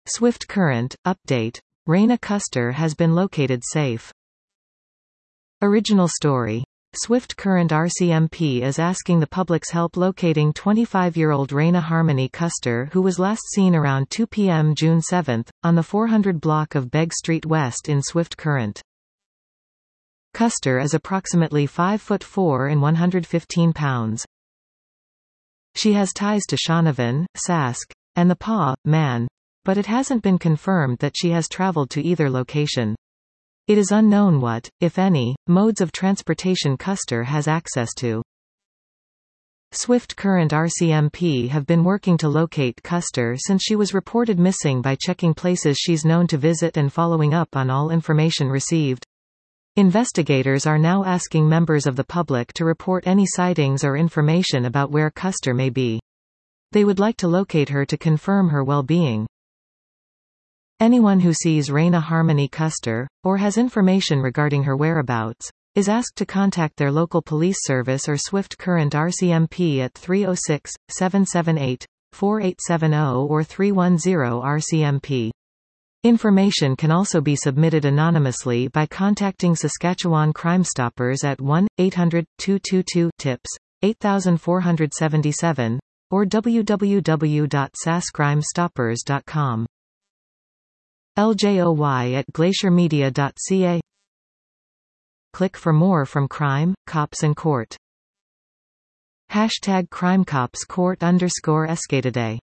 Swift Current, update. Raina Custer has been located safe. Original story. Swift Current RCMP is asking the public's help locating 25-year-old Raina Harmony Custer, who was last seen around 2 p.m. June 7, on the 400 block of Begg Street West in Swift Current. Custer is approximately 5'4" and 115 pounds. She has ties to Shaunavon, Sask, and the PA, Man, but it hasn't been confirmed that she has traveled to either location. It is unknown what, if any, modes of transportation Custer has access to. Swift Current RCMP have been working to locate Custer since she was reported missing by checking places she's known to visit and following up on all information received. Investigators are now asking members of the public to report any sightings or information about where Custer may be. They would like to locate her to confirm her well-being. Anyone who sees Raina Harmony Custer, or has information regarding her whereabouts, is asked to contact their local police service or Swift Current RCMP at 306-778-4870 or 310-RCMP. Information can also be submitted anonymously by contacting Saskatchewan Crime Stoppers at 1-800-222-TIPS, 8477, or www.saskcrimestoppers.com. LJOY@glaciermedia.ca. Click for more from Crime, Cops and Court. #CrimeCopsCourt_SK Today